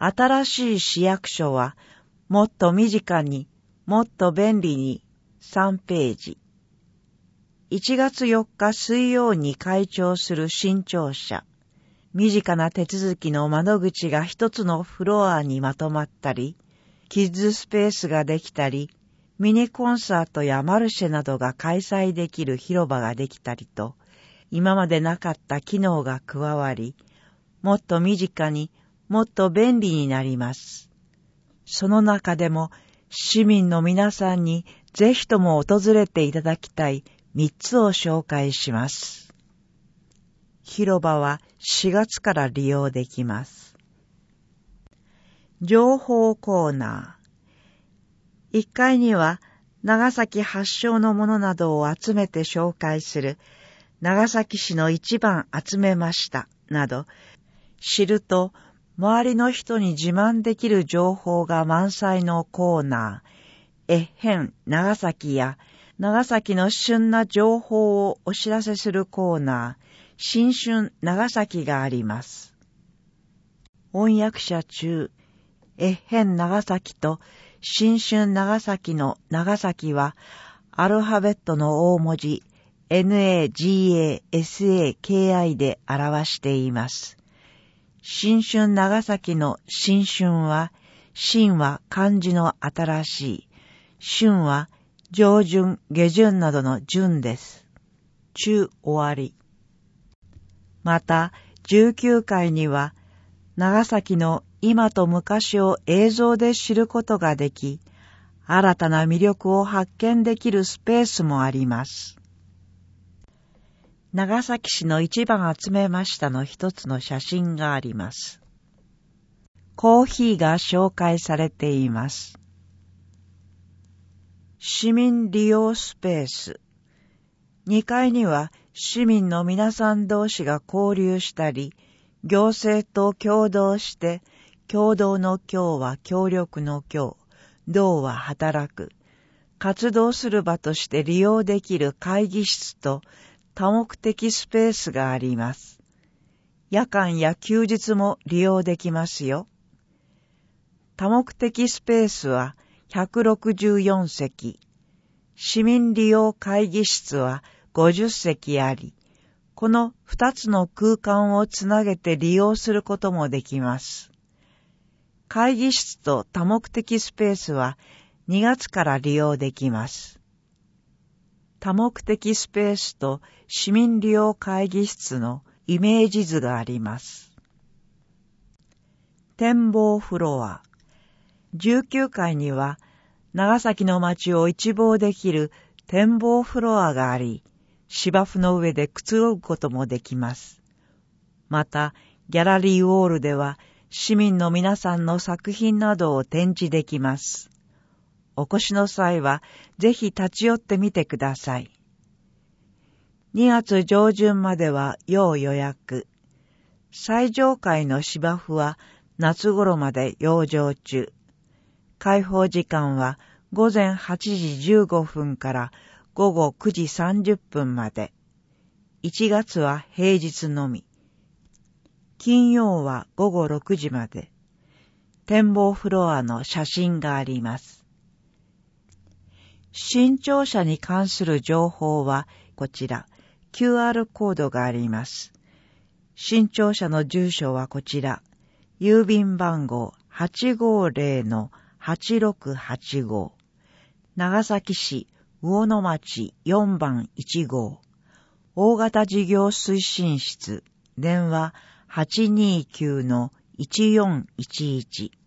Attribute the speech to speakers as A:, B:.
A: 新しい市役所は、もっと身近に、もっと便利に、3ページ。1月4日水曜に開庁する新庁舎。身近な手続きの窓口が一つのフロアにまとまったり、キッズスペースができたり、ミニコンサートやマルシェなどが開催できる広場ができたりと、今までなかった機能が加わり、もっと身近に、もっと便利になります。その中でも、市民の皆さんにぜひとも訪れていただきたい3つを紹介します。広場は4月から利用できます。情報コーナー。1階には長崎発祥のものなどを集めて紹介する長崎市の一番集めましたなど、知ると周りの人に自慢できる情報が満載のコーナー、えっへん長崎や長崎の旬な情報をお知らせするコーナー、新春長崎があります。翻訳者中、えっへん長崎と新春長崎の長崎はアルファベットの大文字 NAGASAKI で表しています。新春長崎の新春は、新は漢字の新しい、春は上旬、下旬などの旬です。中終わり。また、19回には、長崎の今と昔を映像で知ることができ、新たな魅力を発見できるスペースもあります。長崎市の一番集めましたの一つの写真があります。コーヒーが紹介されています。市民利用スペース。2階には市民の皆さん同士が交流したり、行政と共同して、共同の協は協力の協、同は働く、活動する場として利用できる会議室と多目的スペースがあります。夜間や休日も利用できますよ。多目的スペースは164席、市民利用会議室は50席あり、この2つの空間をつなげて利用することもできます。会議室と多目的スペースは2月から利用できます。多目的スペースと市民利用会議室のイメージ図があります。展望フロア。19階には長崎の街を一望できる展望フロアがあり、芝生の上でくつろぐこともできます。また、ギャラリーウォールでは市民の皆さんの作品などを展示できます。お越しの際は、ぜひ立ち寄ってみてください。2月上旬までは要予約。最上階の芝生は夏頃まで養生中。開放時間は午前8時15分から午後9時30分まで。1月は平日のみ。金曜は午後6時まで。展望フロアの写真があります。新庁舎に関する情報はこちら、QR コードがあります。新庁舎の住所はこちら、郵便番号 850-8685、長崎市魚の町4番1号、大型事業推進室、電話 829-1411